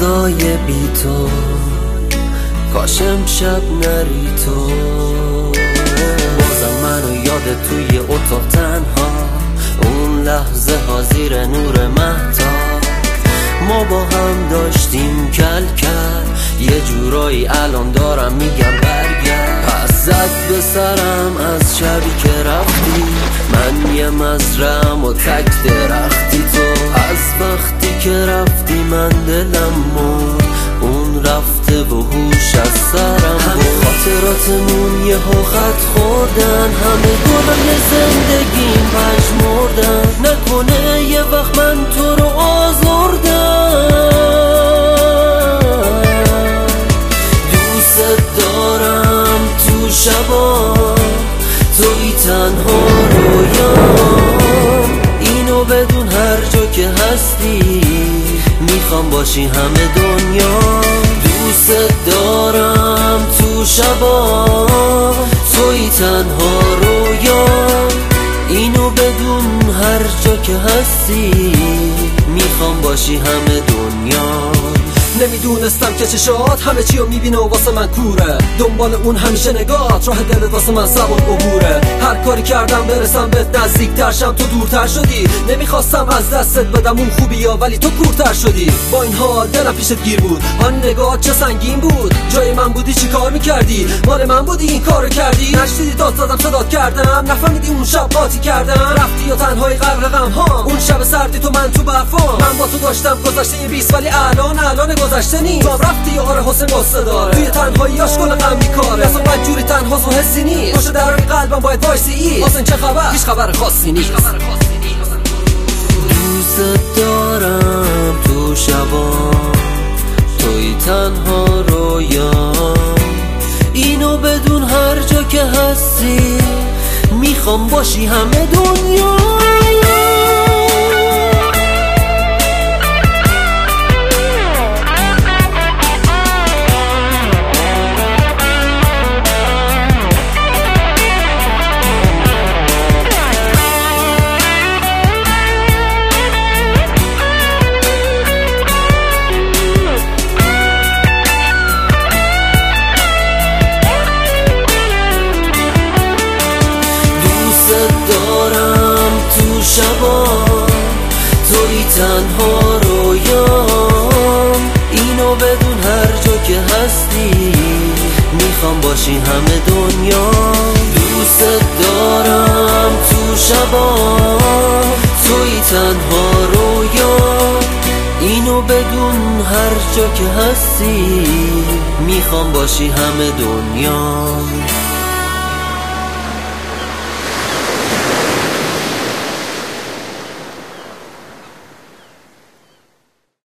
روزای بی تو، کاش امشب نری تو. بازم منو یاد توی اتاق تنها، اون لحظه ها زیر نور مهتاب، ما با هم داشتیم کل کل. یه جورایی الان دارم میگم برگرد. پس زد به سرم از شبی که رفتی، من یه مزرعم و تک درختی تو. از وقتی که رفتی من دلم مرد، اون رفته و هوش از سرم برد. خاطراتمون یه خط خوردن، همه گلای زندگیم پژمردن. نکنه یه وقت من تو رو آزردم. دوست دارم تو شبا، توی تنها رویام. اینو بدون هر جا که هستی، میخوام باشی همه دنیا. دوست دارم تو شبا، توی تنها رویام. اینو بدون هر جا که هستی، میخوام باشی همه دنیا. نمیدونستم که چشات همه چی رو میبینه و واسه من کوره. دنبال اون همیشه نگات، راه دلت واسه من سبک عبوره. هر کاری کردم برسم بهت نزدیکتر شم، تو دورتر شدی. نمیخواستم از دستت بدم اون خوبی ها، ولی تو کورتر شدی. با این حال دلم پیشت گیر بود، آن نگات چه سنگین بود. جای من بودی چی کار میکردی؟ مال من بودی این کارو کردی؟ نشنیدی داد زدم صدات کردم؟ نفهمیدی اون شب قاطی کردم؟ رفتی و تنهایی غرق غم ها، اون شب سردی تو من تو برفام. من با تو داشتم گذشته 20، ولی الان گذشته نیست. تو رفتی آره حسین قصه داره، توی تنهایی آشکال غم میکاره. اصلا بدجوری تنهاست و حسی نیست، پشت درهای قلبم باید وایسی. حسین چه خبر؟ هیچ خبر خاصی نیست. دوست دارم تو شبا، توی تنها رویام. اینو بدون هر جا که هستی، میخوام باشی همه دنیا. شبا توی تنها رویام. اینو بدون هر جا که هستی، میخوام باشی همه دنیا. دوست دارم تو شبا، توی تنها رویام. اینو بدون هر جا که هستی، میخوام باشی همه دنیا.